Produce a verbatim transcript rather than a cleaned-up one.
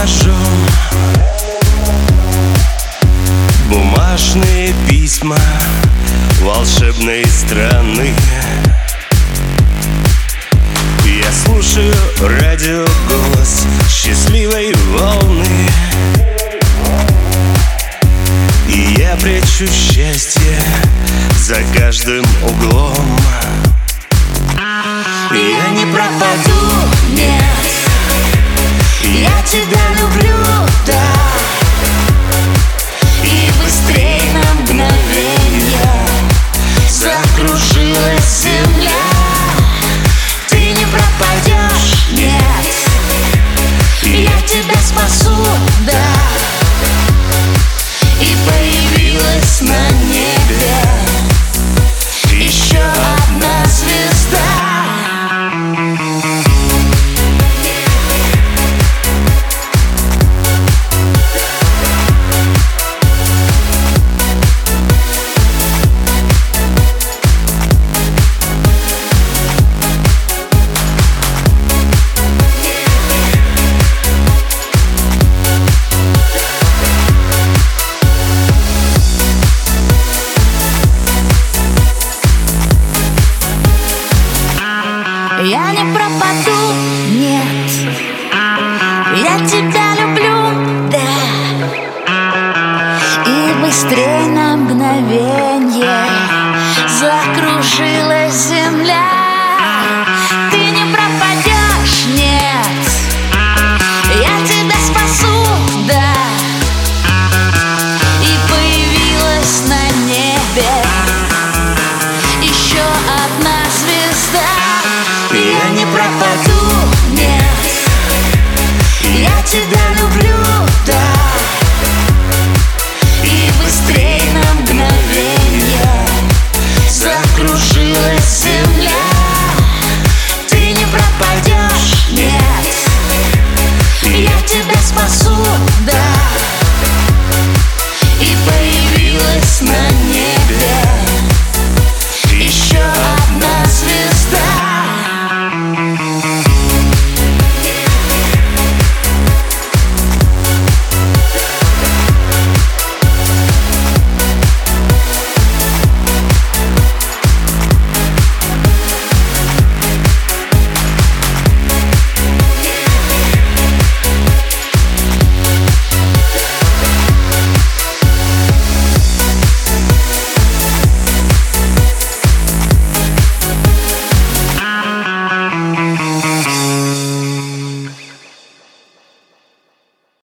ножом. Бумажные письма волшебной страны. Я слушаю радио голос счастливой волны, и я прячу счастье за каждым углом. Я не пропаду, нет, я тебя люблю, да. И быстрей на мгновенье закружилась земля. Ты не пропадешь, нет, я тебя спасу, да. И появилась на небе еще одна звезда. Я не пропаду.